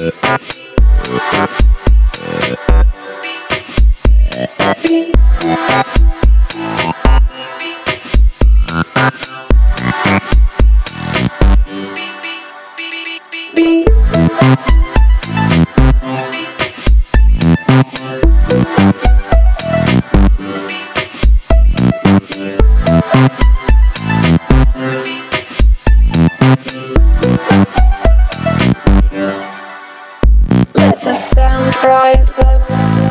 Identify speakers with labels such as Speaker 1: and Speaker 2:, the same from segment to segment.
Speaker 1: Let the sound rise up.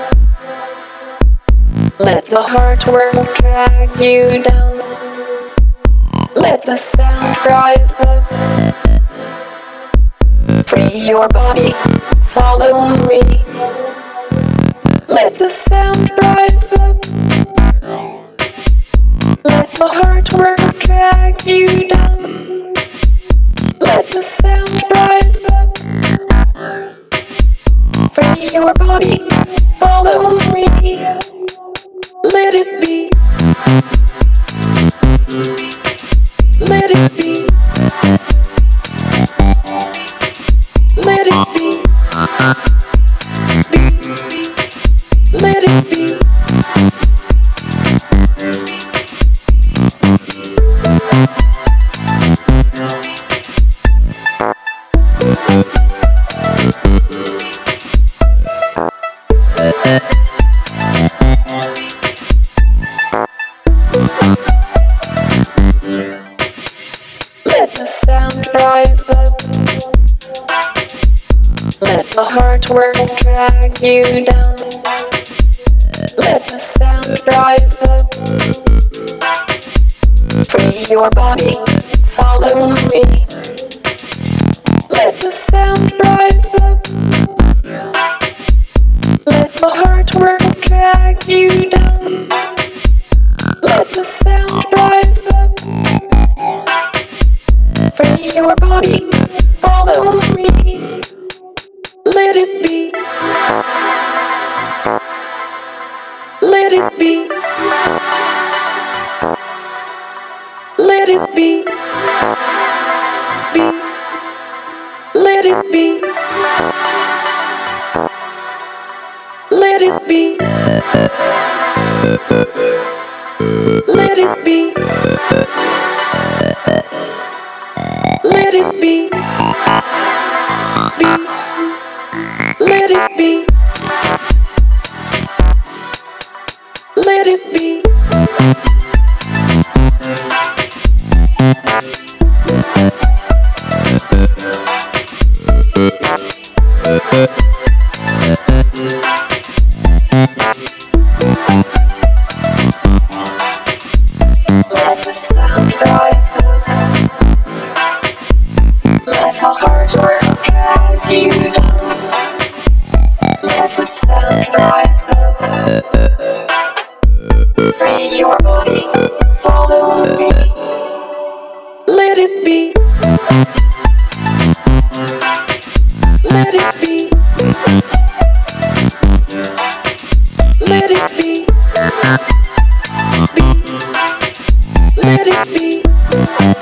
Speaker 1: Let the heart world drag you down. Let the sound rise up. Free your body, follow me. Let the sound rise up. Let the heart world drag you down. Let the sound rise up. Free your body, follow me. Let it be. Let it be. Let it be. Let it be. Let the sound rise up. Let the heart world drag you down. Let the sound rise up. Free your body, follow me. Let the sound rise up. Let the heart world drag you down. Let the sound rise up. Free your body, follow me. Let it be. Let it be. Let it be. Be. Let it be. Let it be. Let it be. Let it be. Be. Let it be. Let it be. Let the sound rise up. Let the heart world drag you down. Let the sound rise up. Free your body, follow me. Let it be. Let it be. Let it be. Be. Let it be.